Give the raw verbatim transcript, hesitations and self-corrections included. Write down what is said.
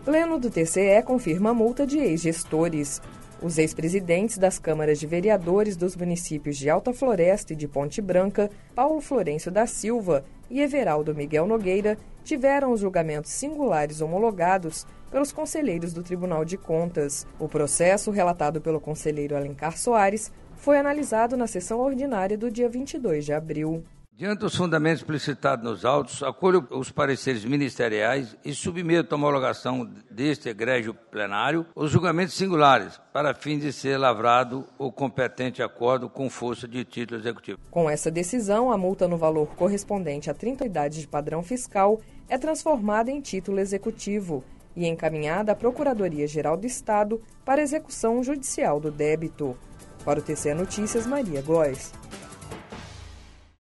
Pleno do T C E confirma a multa de ex-gestores. Os ex-presidentes das câmaras de vereadores dos municípios de Alta Floresta e de Ponte Branca, Paulo Florencio da Silva e Everaldo Miguel Nogueira, tiveram os julgamentos singulares homologados pelos conselheiros do Tribunal de Contas. O processo, relatado pelo conselheiro Alencar Soares, foi analisado na sessão ordinária do dia vinte e dois de abril. Diante dos fundamentos explicitados nos autos, acolho os pareceres ministeriais e submeto à homologação deste egrégio plenário os julgamentos singulares, para fim de ser lavrado o competente acordo com força de título executivo. Com essa decisão, a multa no valor correspondente a trinta unidades de padrão fiscal é transformada em título executivo e encaminhada à Procuradoria-Geral do Estado para execução judicial do débito. Para o T C E Notícias, Maria Góes.